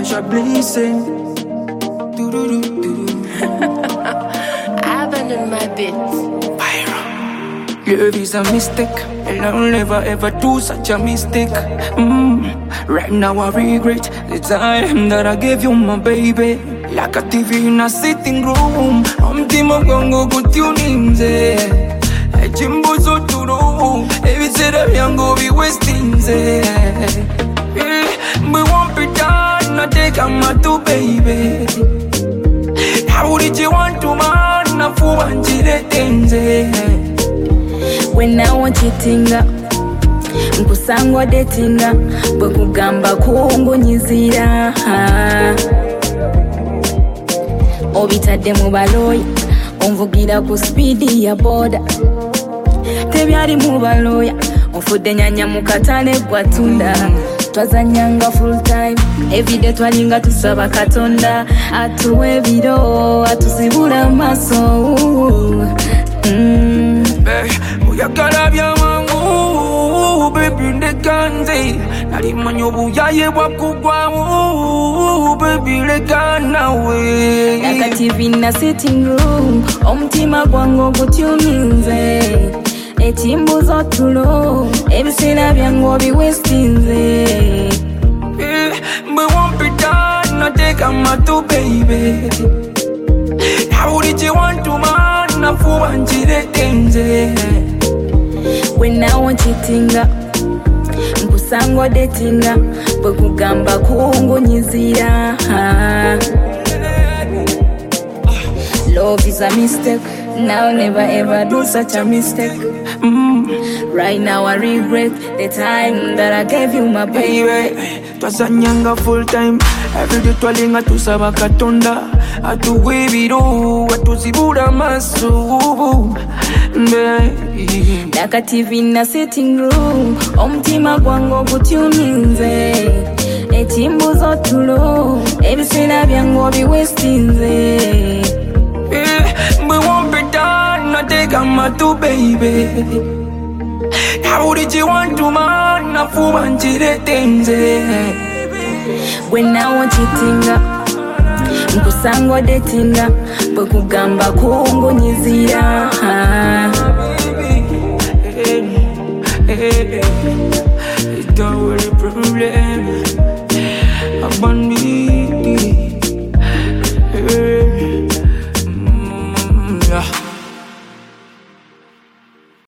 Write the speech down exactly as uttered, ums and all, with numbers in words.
your blessing. Do do do do. I abandoned my bit. Love is a mistake, and I'll never ever do such a mistake. Mm. Right now I regret the time that I gave you my baby. Like a T V in a sitting room, I'm Timo Gongo Gutuninze. A Jimbo Soturo, every set of young go be wasting. We won't be done, not take a matu baby. How did you want to man? Na fuwanjire tenze. When I want cheatinga nkusangwa datinga bwe kugamba kuongonyizira obitadde mu baloya onvugira ku speedi ya boda tebyali mu baloya onfudde nyanya mu katale gwatunda twazanyanga full time everyday twalinga tusaba katonda atuwe ebiro atuzibula amaso. mm. Oyagala bya mangu baby ndekanze nalimanya obuyaye bwakugwamu baby leka nawe Like a T V in a sitting room omutima gwange ogutyuminze etimbuza otulo ebiseera byange obiwestinze. Mwe wompita nateeka amatu baby. How did you want to man? Na fuwanjire tenze. When I want cheatinga nkusangwa datinga bwe kugamba kuongonyizira. Love is a mistake, now never ever do such a mistake. mm. Right now I regret the time that I gave you my baby. Twazanyanga full time everyday twalinga tusaba katonda atuwe ebiro atuzibula amaso. Like a T V in a sitting room omutima gwange ogutyuminze etimbuza otulo ebiseera byange obiwestinze. Mwe wompita nateeka amatu baby. How did you want to man? Na fuwanjire tenze. When I want cheatinga nkusangwa datinga bwe kugamba kuongonyizira. Don't worry, problem.